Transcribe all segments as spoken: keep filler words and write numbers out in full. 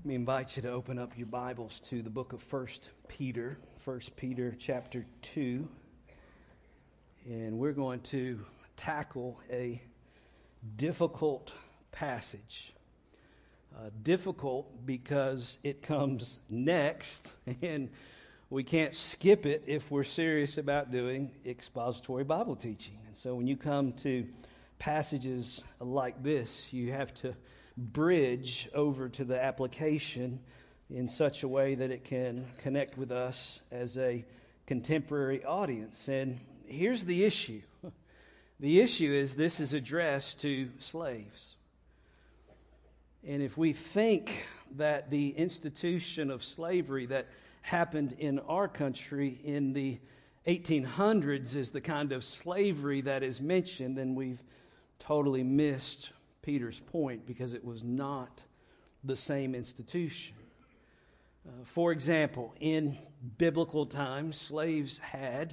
Let me invite you to open up your Bibles to the book of First Peter, First Peter chapter two. And we're going to tackle a difficult passage. Uh, difficult because it comes next, and we can't skip it if we're serious about doing expository Bible teaching. And so when you come to passages like this, you have to bridge over to the application in such a way that it can connect with us as a contemporary audience. And here's the issue. The issue is this is addressed to slaves. And if we think that the institution of slavery that happened in our country in the eighteen hundreds is the kind of slavery that is mentioned, then we've totally missed Peter's point, because it was not the same institution. Uh, for example, in biblical times, slaves had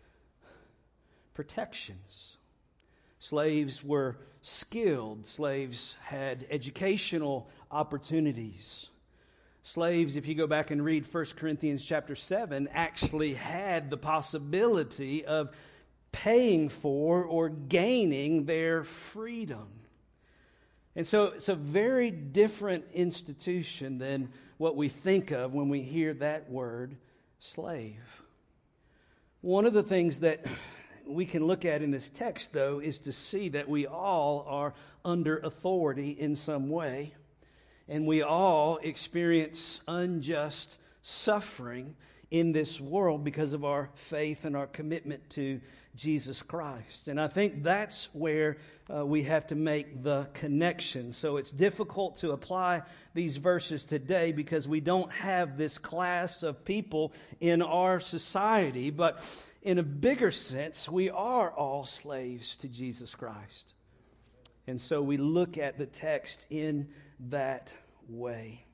protections. Slaves were skilled. Slaves had educational opportunities. Slaves, if you go back and read First Corinthians chapter seven, actually had the possibility of paying for or gaining their freedom. And so it's a very different institution than what we think of when we hear that word, slave. One of the things that we can look at in this text, though, is to see that we all are under authority in some way, and we all experience unjust suffering in this world because of our faith and our commitment to Jesus Christ. And I think that's where uh, we have to make the connection. So it's difficult to apply these verses today because we don't have this class of people in our society. But in a bigger sense, we are all slaves to Jesus Christ. And so we look at the text in that way.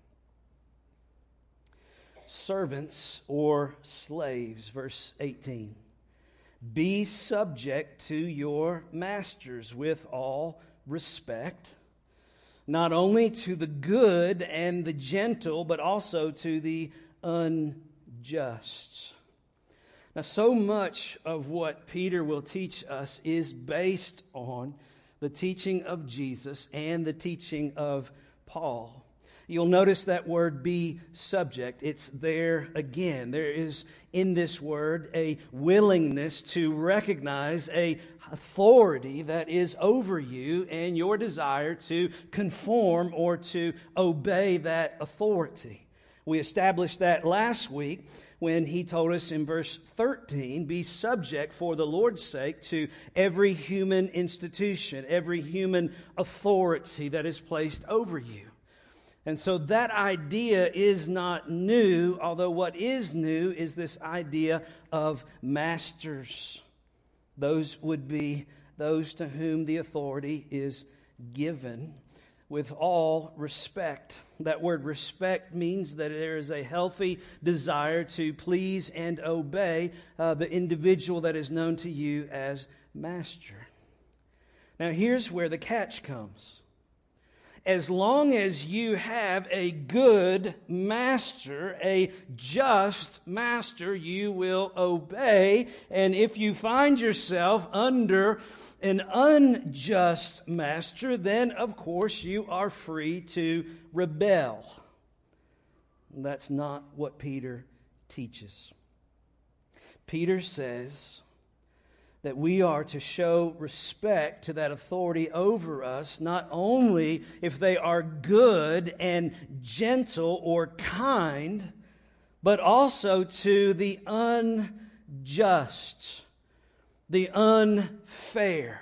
Servants or slaves, verse eighteen. Be subject to your masters with all respect, not only to the good and the gentle, but also to the unjust. Now, so much of what Peter will teach us is based on the teaching of Jesus and the teaching of Paul. You'll notice that word be subject. It's there again. There is in this word a willingness to recognize a authority that is over you and your desire to conform or to obey that authority. We established that last week when he told us in verse thirteen, be subject for the Lord's sake to every human institution, every human authority that is placed over you. And so that idea is not new, although what is new is this idea of masters. Those would be those to whom the authority is given with all respect. That word respect means that there is a healthy desire to please and obey uh, the individual that is known to you as master. Now here's where the catch comes. As long as you have a good master, a just master, you will obey. And if you find yourself under an unjust master, then of course you are free to rebel. That's not what Peter teaches. Peter says that we are to show respect to that authority over us, not only if they are good and gentle or kind, but also to the unjust, the unfair.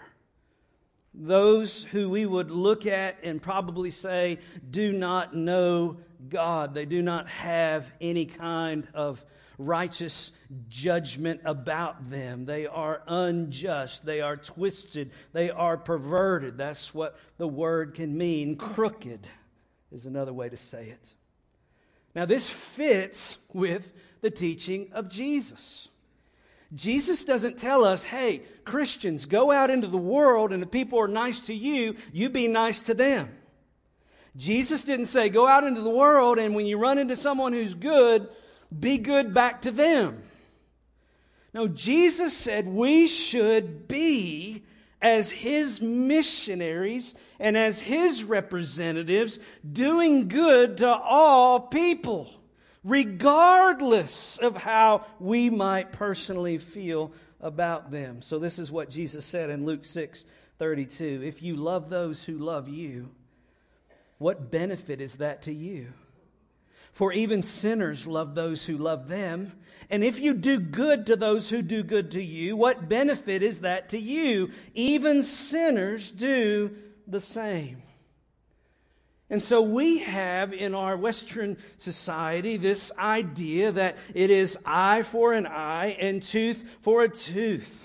Those who we would look at and probably say do not know God. They do not have any kind of righteous judgment about them. They are unjust. They are twisted. They are perverted. That's what the word can mean. Crooked is another way to say it. Now, this fits with the teaching of Jesus. Jesus doesn't tell us, hey, Christians, go out into the world and if people are nice to you, you be nice to them. Jesus didn't say, go out into the world and when you run into someone who's good, be good back to them. No, Jesus said we should be as His missionaries and as His representatives doing good to all people, regardless of how we might personally feel about them. So this is what Jesus said in Luke six thirty-two. If you love those who love you, what benefit is that to you? For even sinners love those who love them. And if you do good to those who do good to you, what benefit is that to you? Even sinners do the same. And so we have in our Western society this idea that it is eye for an eye and tooth for a tooth.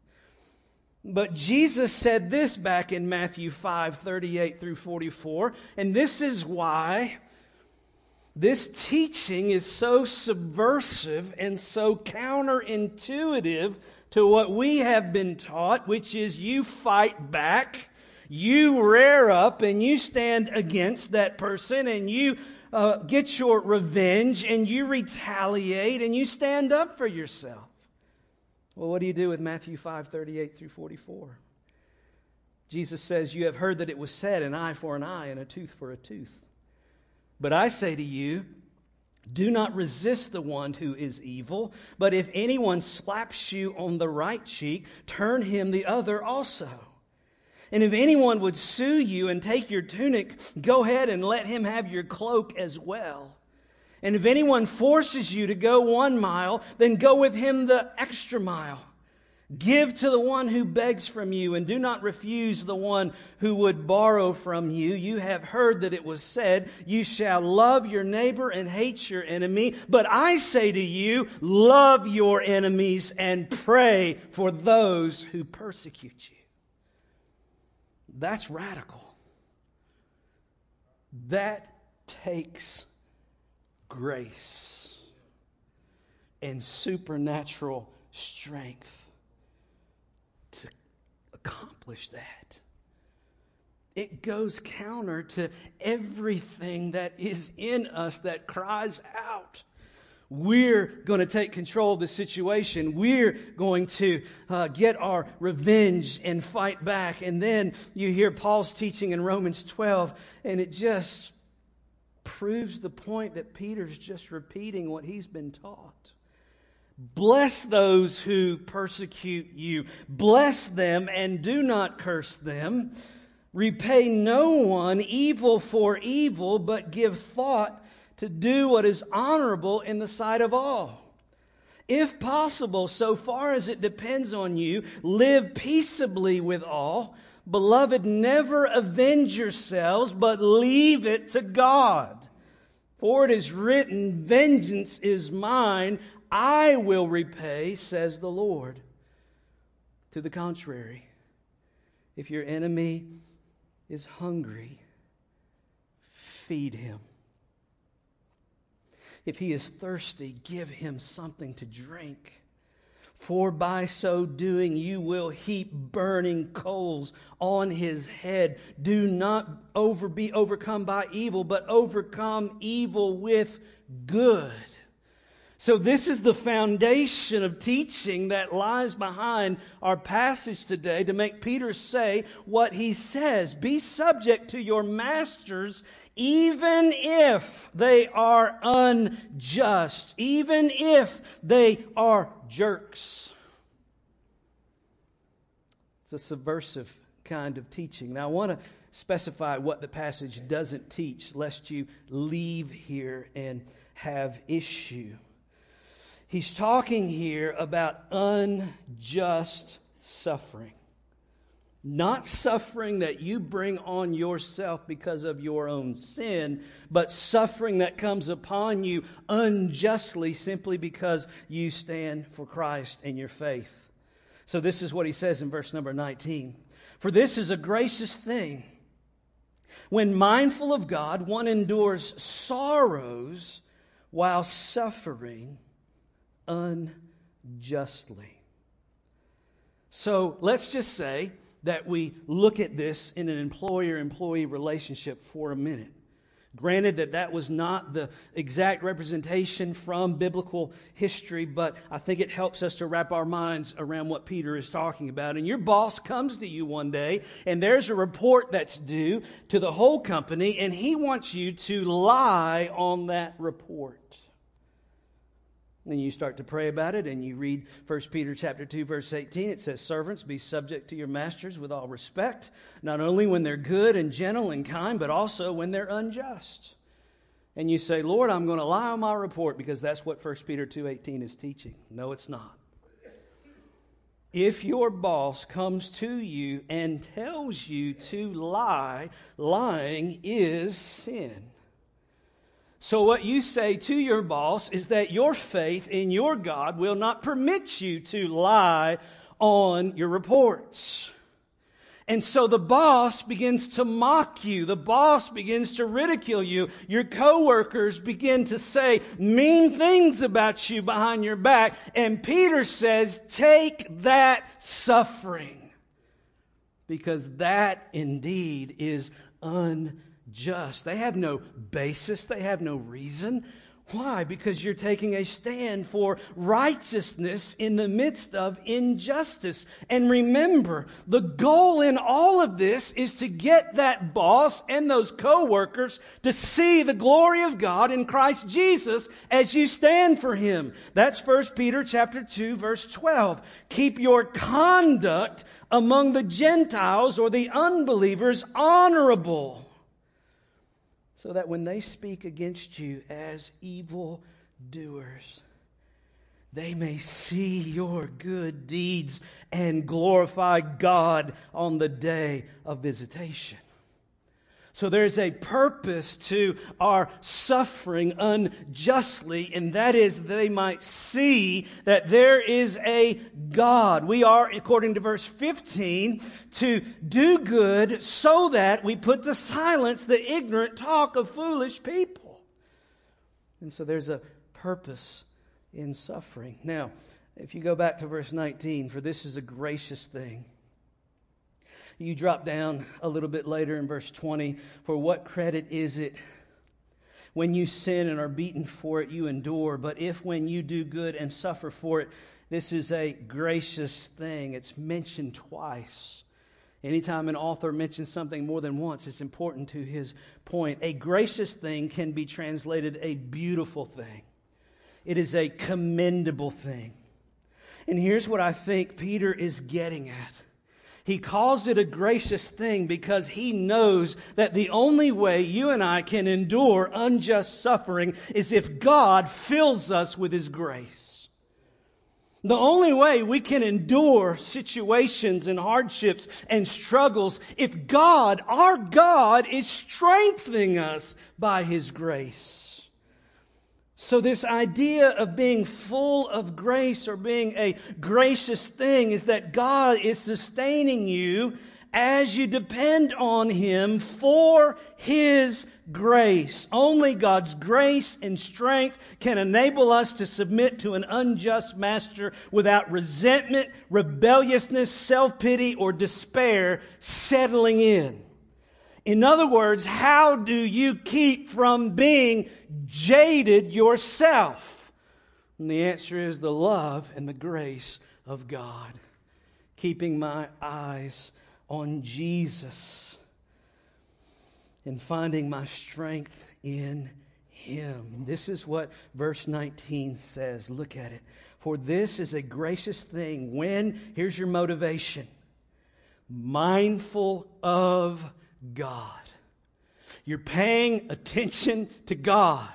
But Jesus said this back in Matthew five thirty-eight through forty-four, and this is why this teaching is so subversive and so counterintuitive to what we have been taught, which is you fight back, you rear up, and you stand against that person, and you uh, get your revenge, and you retaliate, and you stand up for yourself. Well, what do you do with Matthew five thirty-eight through forty-four? Jesus says, you have heard that it was said, an eye for an eye and a tooth for a tooth. But I say to you, do not resist the one who is evil, but if anyone slaps you on the right cheek, turn him the other also. And if anyone would sue you and take your tunic, go ahead and let him have your cloak as well. And if anyone forces you to go one mile, then go with him the extra mile. Give to the one who begs from you, and do not refuse the one who would borrow from you. You have heard that it was said, you shall love your neighbor and hate your enemy. But I say to you, love your enemies and pray for those who persecute you. That's radical. That takes grace and supernatural strength to accomplish that. It goes counter to everything that is in us that cries out. We're going to take control of the situation. We're going to uh, get our revenge and fight back. And then you hear Paul's teaching in Romans twelve, and it just proves the point that Peter's just repeating what he's been taught. Bless those who persecute you. Bless them and do not curse them. Repay no one evil for evil, but give thought to do what is honorable in the sight of all. If possible, so far as it depends on you, live peaceably with all. Beloved, never avenge yourselves, but leave it to God. For it is written, vengeance is mine, I will repay, says the Lord. To the contrary, if your enemy is hungry, feed him. If he is thirsty, give him something to drink. For by so doing you will heap burning coals on his head. Do not over be overcome by evil, but overcome evil with good. So this is the foundation of teaching that lies behind our passage today to make Peter say what he says. Be subject to your masters even if they are unjust, even if they are jerks. It's a subversive kind of teaching. Now I want to specify what the passage doesn't teach, lest you leave here and have issue. He's talking here about unjust suffering. Not suffering that you bring on yourself because of your own sin, but suffering that comes upon you unjustly simply because you stand for Christ and your faith. So this is what he says in verse number nineteen. For this is a gracious thing. When mindful of God, one endures sorrows while suffering unjustly. So let's just say that we look at this in an employer-employee relationship for a minute. Granted that that was not the exact representation from biblical history, but I think it helps us to wrap our minds around what Peter is talking about. And your boss comes to you one day, and there's a report that's due to the whole company, and he wants you to lie on that report. Then you start to pray about it, and you read First Peter chapter two, verse eighteen. It says, "Servants, be subject to your masters with all respect, not only when they're good and gentle and kind, but also when they're unjust." And you say, "Lord, I'm going to lie on my report because that's what First Peter two eighteen is teaching." No, it's not. If your boss comes to you and tells you to lie, lying is sin. So what you say to your boss is that your faith in your God will not permit you to lie on your reports. And so the boss begins to mock you. The boss begins to ridicule you. Your coworkers begin to say mean things about you behind your back. And Peter says, take that suffering, because that indeed is unjust. Just. They have no basis. They have no reason. Why? Because you're taking a stand for righteousness in the midst of injustice. And remember, the goal in all of this is to get that boss and those co-workers to see the glory of God in Christ Jesus as you stand for Him. That's First Peter chapter two, verse twelve. Keep your conduct among the Gentiles or the unbelievers honorable, so that when they speak against you as evil doers, they may see your good deeds and glorify God on the day of visitation. So there's a purpose to our suffering unjustly, and that is they might see that there is a God. We are, according to verse fifteen, to do good so that we put to silence the ignorant talk of foolish people. And so there's a purpose in suffering. Now, if you go back to verse nineteen, for this is a gracious thing. You drop down a little bit later in verse twenty. For what credit is it when you sin and are beaten for it, you endure? But if when you do good and suffer for it, this is a gracious thing. It's mentioned twice. Anytime an author mentions something more than once, it's important to his point. A gracious thing can be translated a beautiful thing. It is a commendable thing. And here's what I think Peter is getting at. He calls it a gracious thing because he knows that the only way you and I can endure unjust suffering is if God fills us with His grace. The only way we can endure situations and hardships and struggles if God, our God, is strengthening us by His grace. So this idea of being full of grace or being a gracious thing is that God is sustaining you as you depend on Him for His grace. Only God's grace and strength can enable us to submit to an unjust master without resentment, rebelliousness, self-pity, or despair settling in. In other words, how do you keep from being jaded yourself? And the answer is the love and the grace of God. Keeping my eyes on Jesus and finding my strength in Him. This is what verse nineteen says. Look at it. For this is a gracious thing when, here's your motivation, mindful of God. You're paying attention to God.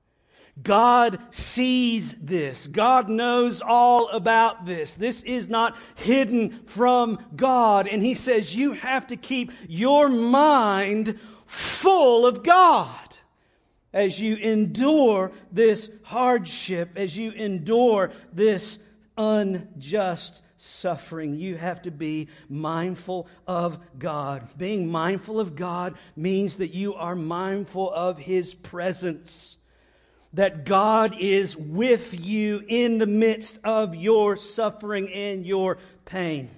God sees this. God knows all about this. This is not hidden from God. And He says you have to keep your mind full of God as you endure this hardship, as you endure this unjust suffering. You have to be mindful of God. Being mindful of God means that you are mindful of His presence. That God is with you in the midst of your suffering and your pain.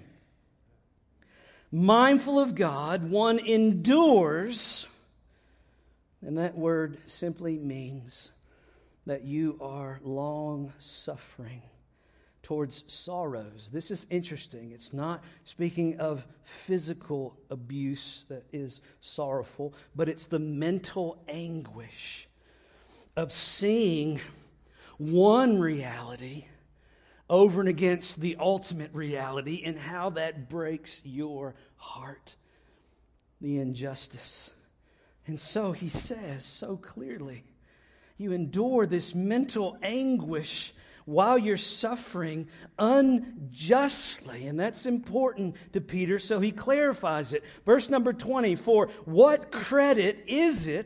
Mindful of God, one endures And that word simply means that you are long-suffering towards sorrows. This is interesting. It's not speaking of physical abuse that is sorrowful, but it's the mental anguish of seeing one reality over and against the ultimate reality and how that breaks your heart. The injustice. And so he says so clearly, you endure this mental anguish while you're suffering unjustly. And that's important to Peter, so he clarifies it. Verse number twenty, for what credit is it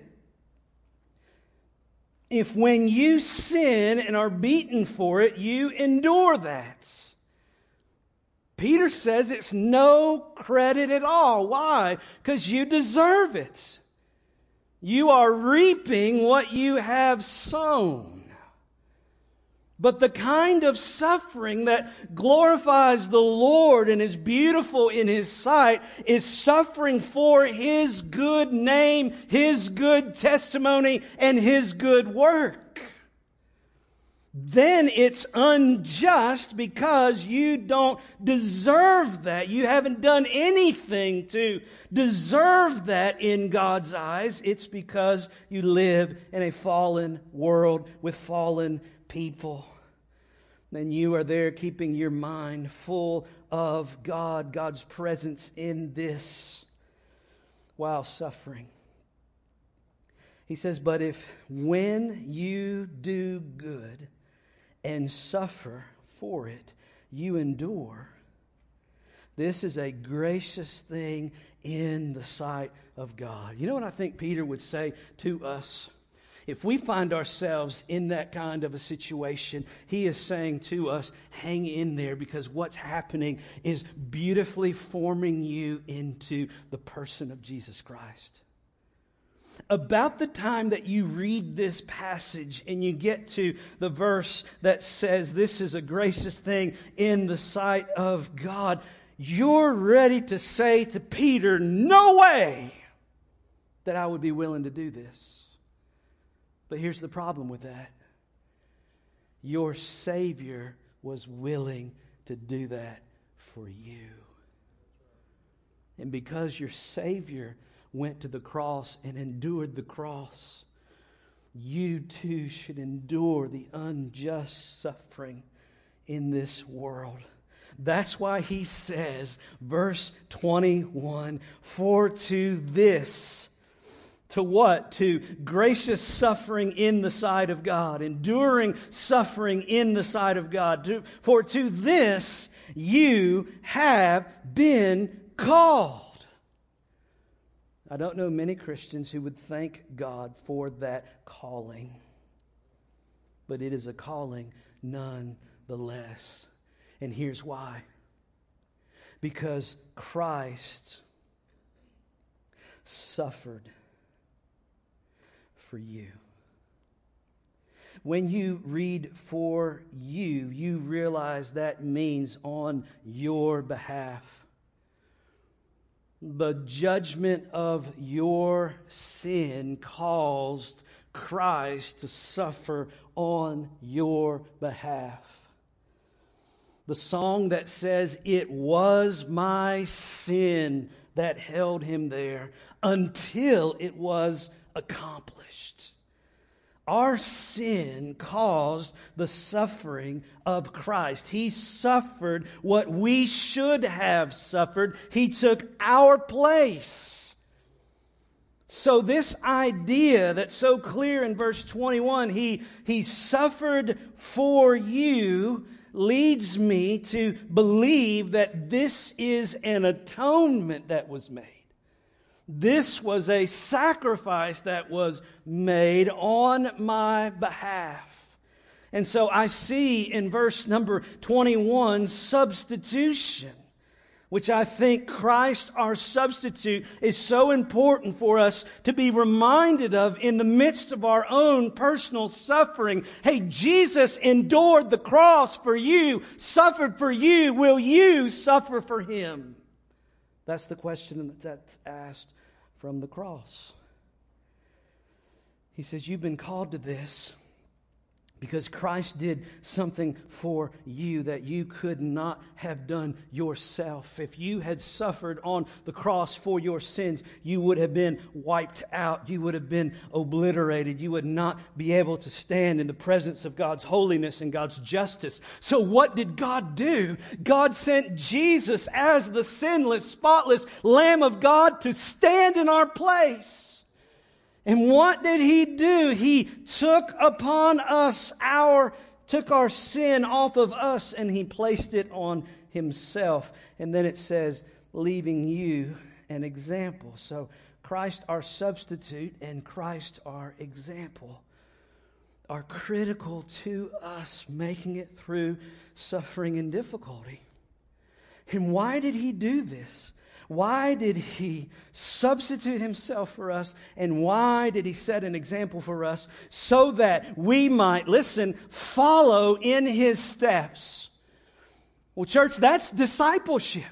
if when you sin and are beaten for it, you endure that? Peter says it's no credit at all. Why? Because you deserve it. You are reaping what you have sown. But the kind of suffering that glorifies the Lord and is beautiful in His sight is suffering for His good name, His good testimony, and His good work. Then it's unjust because you don't deserve that. You haven't done anything to deserve that in God's eyes. It's because you live in a fallen world with fallen people. And you are there keeping your mind full of God, God's presence in this while suffering. He says, but if when you do good and suffer for it, you endure, this is a gracious thing in the sight of God. You know what I think Peter would say to us? If we find ourselves in that kind of a situation, he is saying to us, hang in there, because what's happening is beautifully forming you into the person of Jesus Christ. About the time that you read this passage and you get to the verse that says this is a gracious thing in the sight of God, you're ready to say to Peter, no way that I would be willing to do this. But here's the problem with that. Your Savior was willing to do that for you. And because your Savior went to the cross and endured the cross, you too should endure the unjust suffering in this world. That's why he says, verse twenty-one, for to this, to what? To gracious suffering in the sight of God, enduring suffering in the sight of God. To, for to this you have been called. I don't know many Christians who would thank God for that calling. But it is a calling nonetheless. And here's why. Because Christ suffered for you. When you read for you, you realize that means on your behalf. The judgment of your sin caused Christ to suffer on your behalf. The song that says, it was my sin that held him there until it was accomplished. Our sin caused the suffering of Christ. He suffered what we should have suffered. He took our place. So this idea that's so clear in verse twenty-one, he, he suffered for you, leads me to believe that this is an atonement that was made. This was a sacrifice that was made on my behalf. And so I see in verse number twenty-one, substitution, which I think Christ, our substitute, is so important for us to be reminded of in the midst of our own personal suffering. Hey, Jesus endured the cross for you, suffered for you. Will you suffer for Him? That's the question that's asked from the cross. He says, you've been called to this because Christ did something for you that you could not have done yourself. If you had suffered on the cross for your sins, you would have been wiped out. You would have been obliterated. You would not be able to stand in the presence of God's holiness and God's justice. So what did God do? God sent Jesus as the sinless, spotless Lamb of God to stand in our place. And what did He do? He took upon us our, took our sin off of us and He placed it on Himself. And then it says, leaving you an example. So Christ our substitute and Christ our example are critical to us making it through suffering and difficulty. And why did He do this? Why did He substitute Himself for us? And why did He set an example for us? So that we might, listen, follow in His steps. Well, church, that's discipleship.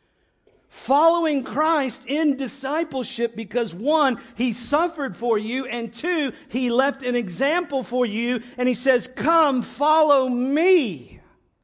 Following Christ in discipleship because one, He suffered for you, and two, He left an example for you, and He says, come, follow me.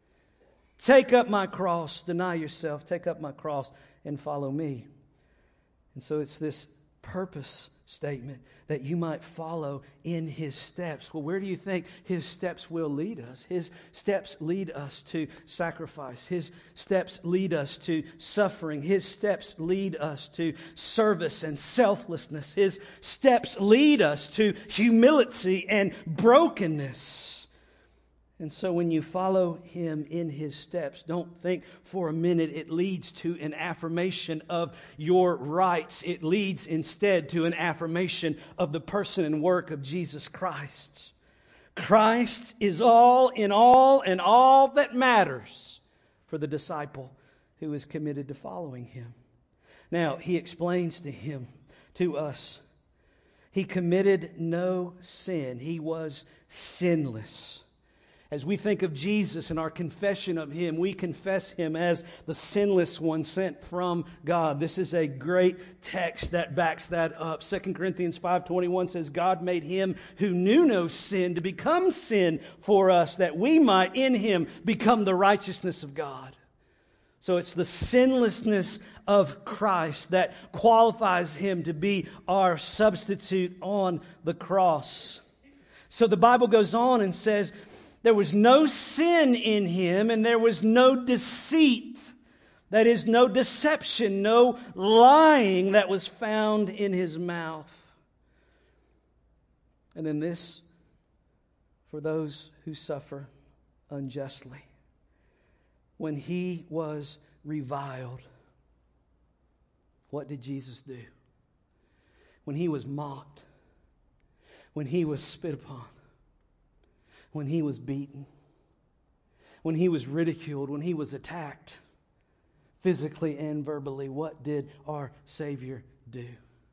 Take up my cross, deny yourself, take up my cross, and follow me. And so it's this purpose statement that you might follow in His steps. Well, where do you think His steps will lead us? His steps lead us to sacrifice. His steps lead us to suffering. His steps lead us to service and selflessness. His steps lead us to humility and brokenness. And so when you follow Him in His steps, don't think for a minute it leads to an affirmation of your rights. It leads instead to an affirmation of the person and work of Jesus Christ. Christ is all in all and all that matters for the disciple who is committed to following Him. Now, He explains to him, to us, He committed no sin. He was sinless. As we think of Jesus and our confession of Him, we confess Him as the sinless one sent from God. This is a great text that backs that up. Second Corinthians five twenty-one says, God made Him who knew no sin to become sin for us, that we might in Him become the righteousness of God. So it's the sinlessness of Christ that qualifies Him to be our substitute on the cross. So the Bible goes on and says, there was no sin in Him, and there was no deceit. That is, no deception, no lying that was found in His mouth. And then this, for those who suffer unjustly. When He was reviled, what did Jesus do? When He was mocked, when He was spit upon, when He was beaten, when He was ridiculed, when He was attacked, physically and verbally, what did our Savior do?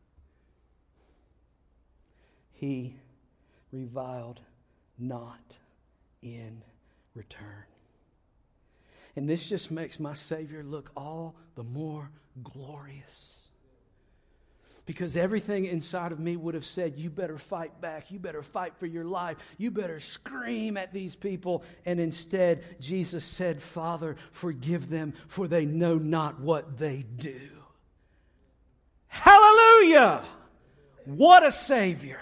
He reviled not in return. And this just makes my Savior look all the more glorious. Because everything inside of me would have said, you better fight back. You better fight for your life. You better scream at these people. And instead, Jesus said, Father, forgive them, for they know not what they do. Hallelujah! What a Savior.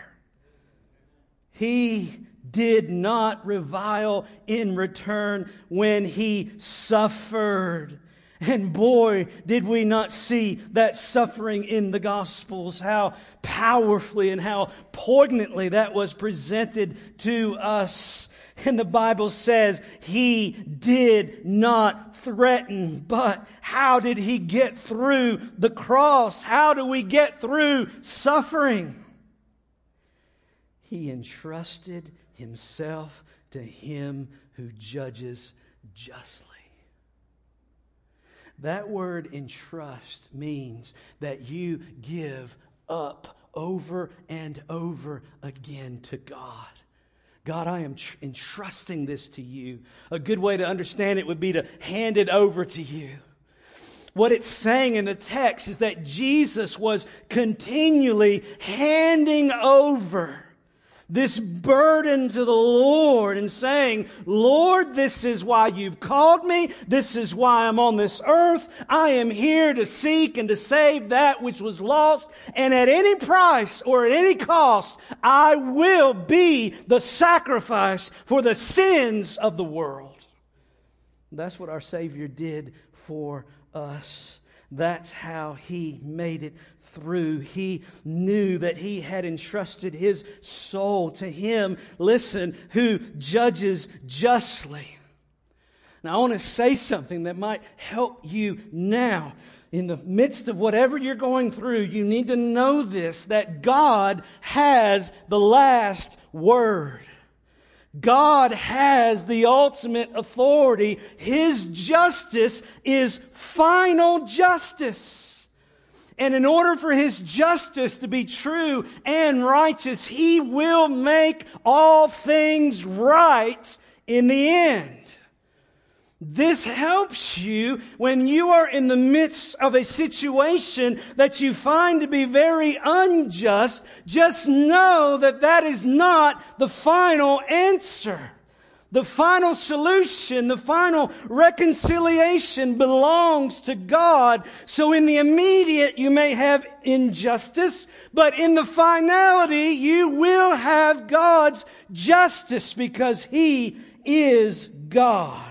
He did not revile in return when He suffered. And boy, did we not see that suffering in the Gospels, how powerfully and how poignantly that was presented to us. And the Bible says He did not threaten, but how did He get through the cross? How do we get through suffering? He entrusted Himself to Him who judges justly. That word entrust means that you give up over and over again to God. God, I am tr- entrusting this to you. A good way to understand it would be to hand it over to you. What it's saying in the text is that Jesus was continually handing over this burden to the Lord and saying, Lord, this is why you've called me. This is why I'm on this earth. I am here to seek and to save that which was lost. And at any price or at any cost, I will be the sacrifice for the sins of the world. That's what our Savior did for us. That's how He made it through. He knew that He had entrusted His soul to Him, listen, who judges justly. Now I want to say something that might help you now. In the midst of whatever you're going through, you need to know this, that God has the last word. God has the ultimate authority. His justice is final justice. And in order for His justice to be true and righteous, He will make all things right in the end. This helps you when you are in the midst of a situation that you find to be very unjust. Just know that that is not the final answer. The final solution, the final reconciliation belongs to God. So in the immediate you may have injustice, but in the finality you will have God's justice because He is God.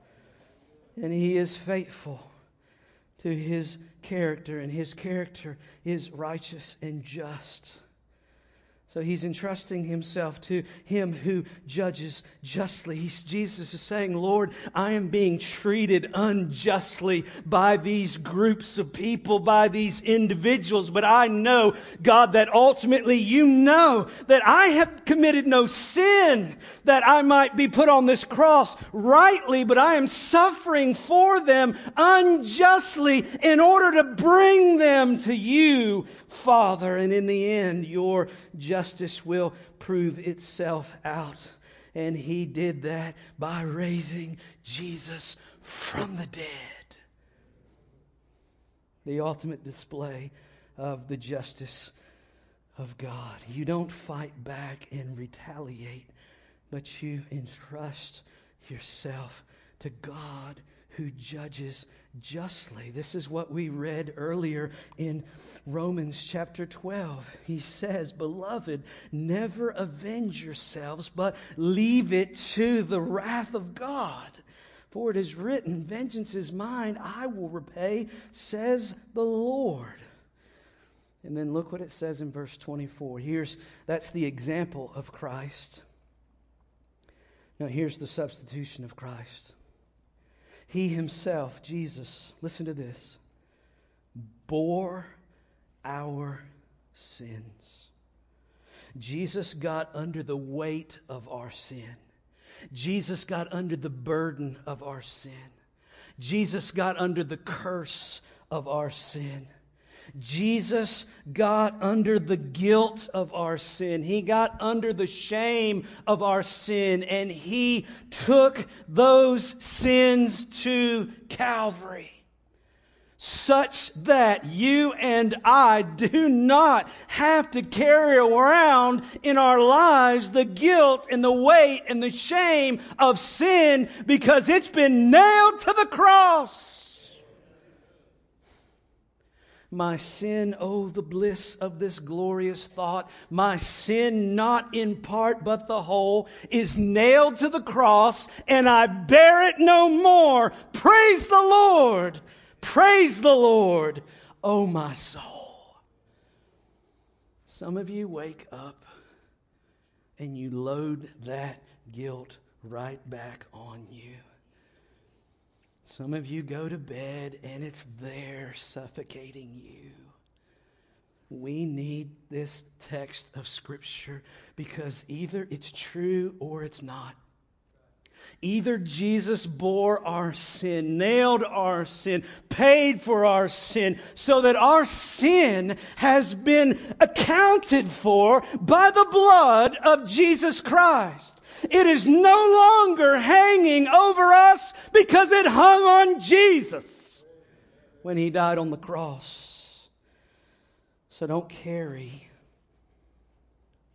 And He is faithful to His character, and His character is righteous and just. So He's entrusting Himself to Him who judges justly. He's, Jesus is saying, Lord, I am being treated unjustly by these groups of people, by these individuals. But I know, God, that ultimately You know that I have committed no sin that I might be put on this cross rightly, but I am suffering for them unjustly in order to bring them to You, Father. And in the end, Your justice will prove itself out. And He did that by raising Jesus from the dead. The ultimate display of the justice of God. You don't fight back and retaliate, but you entrust yourself to God who judges justly. This is what we read earlier in Romans chapter twelve. He says, Beloved, never avenge yourselves, but leave it to the wrath of God. For it is written, Vengeance is mine, I will repay, says the Lord. And then look what it says in verse twenty-four. Here's, that's the example of Christ. Now here's the substitution of Christ. He Himself, Jesus, listen to this, bore our sins. Jesus got under the weight of our sin. Jesus got under the burden of our sin. Jesus got under the curse of our sin. Jesus got under the guilt of our sin. He got under the shame of our sin, and He took those sins to Calvary, such that you and I do not have to carry around in our lives the guilt and the weight and the shame of sin, because it's been nailed to the cross. My sin, oh, the bliss of this glorious thought. My sin, not in part but the whole, is nailed to the cross, and I bear it no more. Praise the Lord. Praise the Lord, oh my soul. Some of you wake up and you load that guilt right back on you. Some of you go to bed and it's there suffocating you. We need this text of Scripture because either it's true or it's not. Either Jesus bore our sin, nailed our sin, paid for our sin, so that our sin has been accounted for by the blood of Jesus Christ. It is no longer hanging over us because it hung on Jesus when He died on the cross. So don't carry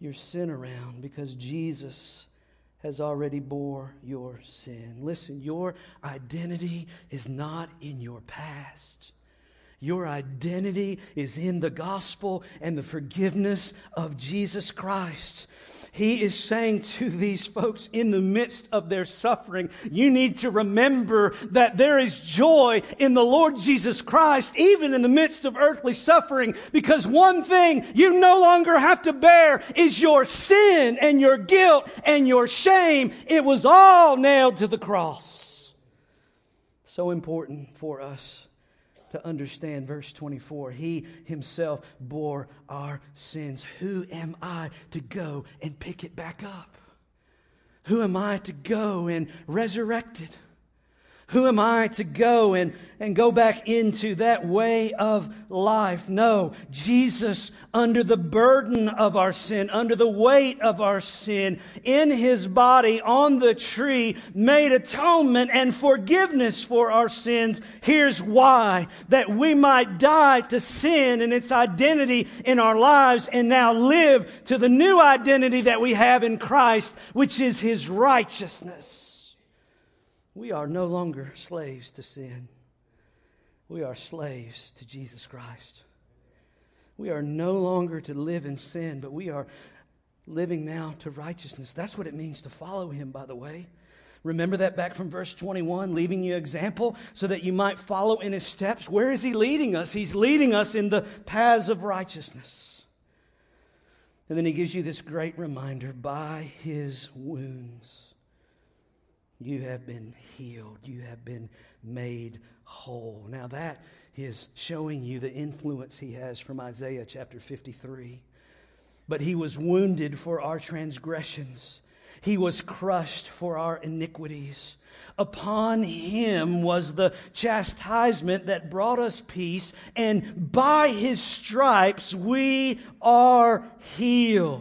your sin around because Jesus has already bore your sin. Listen, your identity is not in your past. Your identity is in the gospel and the forgiveness of Jesus Christ. He is saying to these folks in the midst of their suffering, you need to remember that there is joy in the Lord Jesus Christ, even in the midst of earthly suffering, because one thing you no longer have to bear is your sin and your guilt and your shame. It was all nailed to the cross. So important for us to understand verse twenty-four. He himself bore our sins. Who am I to go and pick it back up? Who am I to go and resurrect it? Who am I to go and, and go back into that way of life? No, Jesus, under the burden of our sin, under the weight of our sin, in His body on the tree, made atonement and forgiveness for our sins. Here's why: that we might die to sin and its identity in our lives and now live to the new identity that we have in Christ, which is His righteousness. We are no longer slaves to sin. We are slaves to Jesus Christ. We are no longer to live in sin, but we are living now to righteousness. That's what it means to follow Him, by the way. Remember that back from verse twenty-one, leaving you example so that you might follow in His steps. Where is He leading us? He's leading us in the paths of righteousness. And then He gives you this great reminder: by His wounds you have been healed. You have been made whole. Now that is showing you the influence He has from Isaiah chapter fifty-three. But He was wounded for our transgressions. He was crushed for our iniquities. Upon Him was the chastisement that brought us peace, and by His stripes we are healed.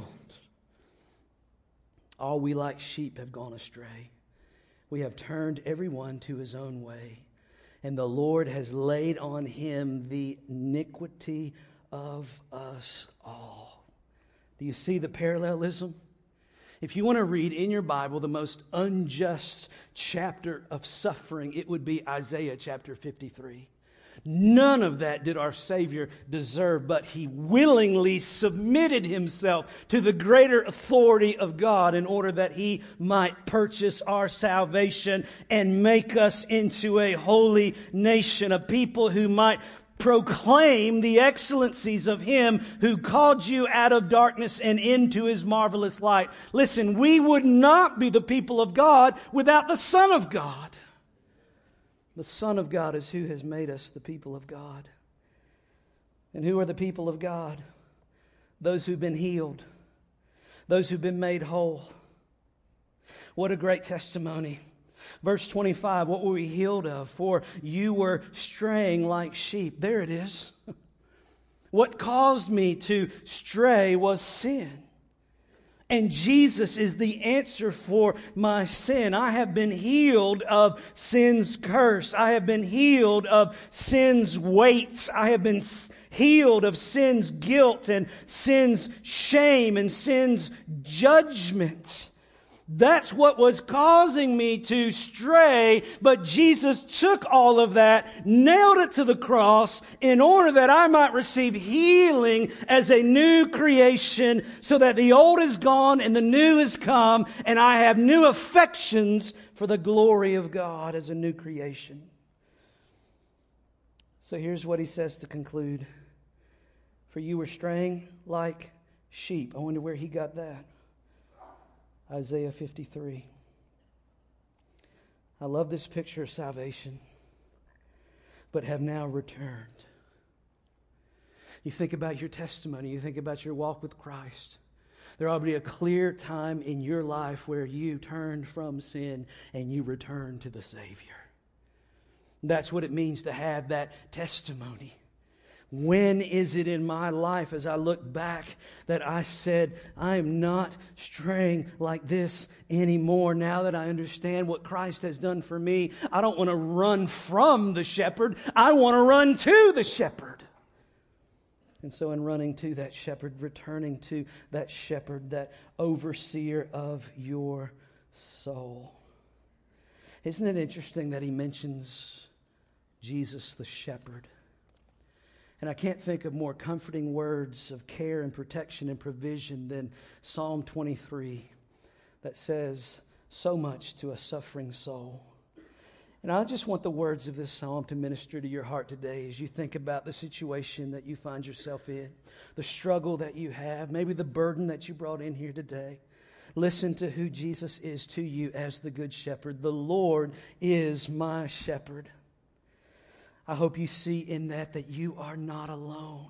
All we like sheep have gone astray. We have turned everyone to his own way, and the Lord has laid on Him the iniquity of us all. Do you see the parallelism? If you want to read in your Bible the most unjust chapter of suffering, it would be Isaiah chapter fifty-three. None of that did our Savior deserve, but He willingly submitted Himself to the greater authority of God in order that He might purchase our salvation and make us into a holy nation, a people who might proclaim the excellencies of Him who called you out of darkness and into His marvelous light. Listen, we would not be the people of God without the Son of God. The Son of God is who has made us the people of God. And who are the people of God? Those who've been healed. Those who've been made whole. What a great testimony. Verse twenty-five, what were we healed of? For you were straying like sheep. There it is. What caused me to stray was sin. And Jesus is the answer for my sin. I have been healed of sin's curse. I have been healed of sin's weight. I have been healed of sin's guilt and sin's shame and sin's judgment. That's what was causing me to stray, but Jesus took all of that, nailed it to the cross in order that I might receive healing as a new creation, so that the old is gone and the new is come, and I have new affections for the glory of God as a new creation. So here's what He says to conclude. For you were straying like sheep. I wonder where He got that. Isaiah fifty-three. I love this picture of salvation, but have now returned. You think about your testimony, you think about your walk with Christ. There ought to be a clear time in your life where you turned from sin and you returned to the Savior. That's what it means to have that testimony. When is it in my life, as I look back, that I said, I am not straying like this anymore now that I understand what Christ has done for me? I don't want to run from the shepherd. I want to run to the shepherd. And so in running to that shepherd, returning to that shepherd, that overseer of your soul. Isn't it interesting that he mentions Jesus the shepherd? And I can't think of more comforting words of care and protection and provision than Psalm twenty-three that says so much to a suffering soul. And I just want the words of this psalm to minister to your heart today as you think about the situation that you find yourself in, the struggle that you have, maybe the burden that you brought in here today. Listen to who Jesus is to you as the good shepherd. The Lord is my shepherd. I hope you see in that that you are not alone,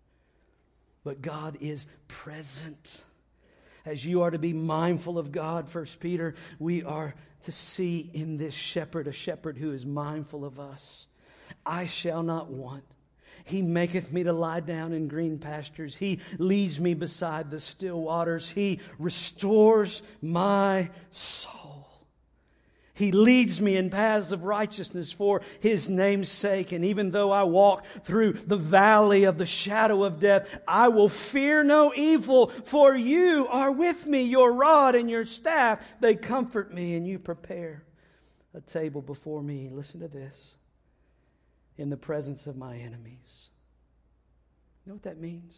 but God is present. As you are to be mindful of God, First Peter, we are to see in this shepherd a shepherd who is mindful of us. I shall not want. He maketh me to lie down in green pastures. He leads me beside the still waters. He restores my soul. He leads me in paths of righteousness for His name's sake. And even though I walk through the valley of the shadow of death, I will fear no evil, for you are with me. Your rod and your staff, they comfort me, and you prepare a table before me. Listen to this. In the presence of my enemies. You know what that means?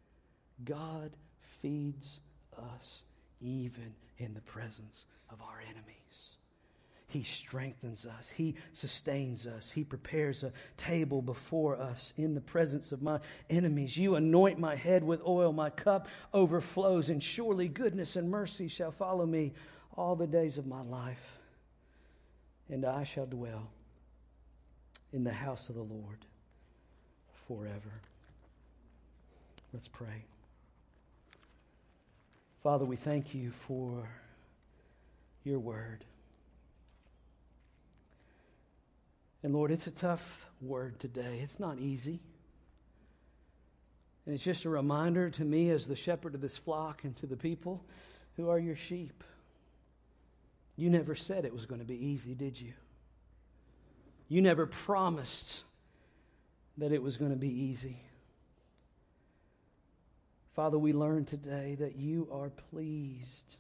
God feeds us even in the presence of our enemies. He strengthens us. He sustains us. He prepares a table before us in the presence of my enemies. You anoint my head with oil. My cup overflows, and surely goodness and mercy shall follow me all the days of my life. And I shall dwell in the house of the Lord forever. Let's pray. Father, we thank you for your word. And Lord, it's a tough word today. It's not easy. And it's just a reminder to me as the shepherd of this flock and to the people who are your sheep. You never said it was going to be easy, did you? You never promised that it was going to be easy. Father, we learn today that you are pleased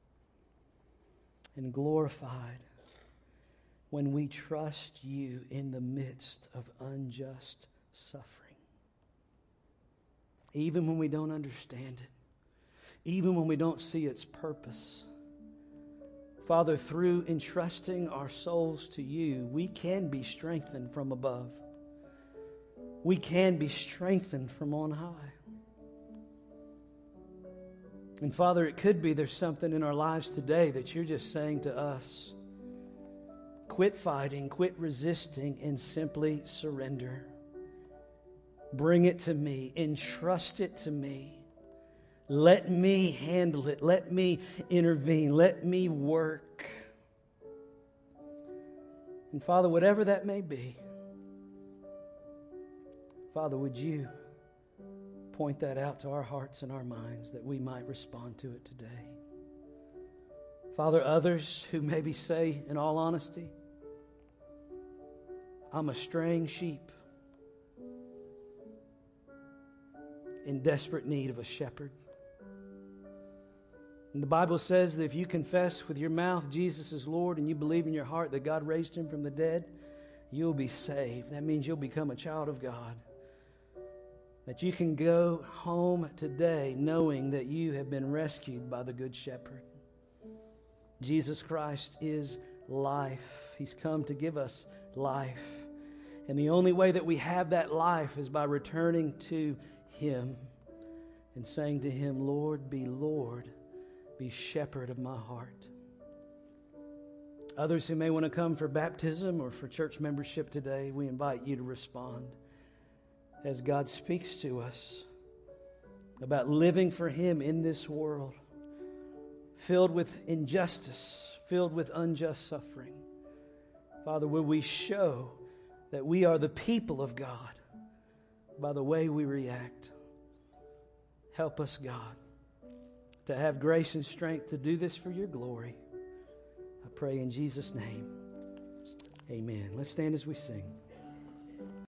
and glorified when we trust you in the midst of unjust suffering. Even when we don't understand it. Even when we don't see its purpose. Father, through entrusting our souls to you, we can be strengthened from above. We can be strengthened from on high. And Father, it could be there's something in our lives today that you're just saying to us, quit fighting, quit resisting, and simply surrender. Bring it to me. Entrust it to me. Let me handle it. Let me intervene. Let me work. And Father, whatever that may be, Father, would you point that out to our hearts and our minds that we might respond to it today. Father, others who maybe say, in all honesty, I'm a straying sheep in desperate need of a shepherd. And the Bible says that if you confess with your mouth Jesus is Lord and you believe in your heart that God raised Him from the dead, you'll be saved. That means you'll become a child of God. That you can go home today knowing that you have been rescued by the Good Shepherd. Jesus Christ is life. He's come to give us life. And the only way that we have that life is by returning to Him and saying to Him, Lord, be Lord, be shepherd of my heart. Others who may want to come for baptism or for church membership today, we invite you to respond as God speaks to us about living for Him in this world, filled with injustice, filled with unjust suffering. Father, will we show that we are the people of God by the way we react? Help us, God, to have grace and strength to do this for your glory. I pray in Jesus' name. Amen. Let's stand as we sing.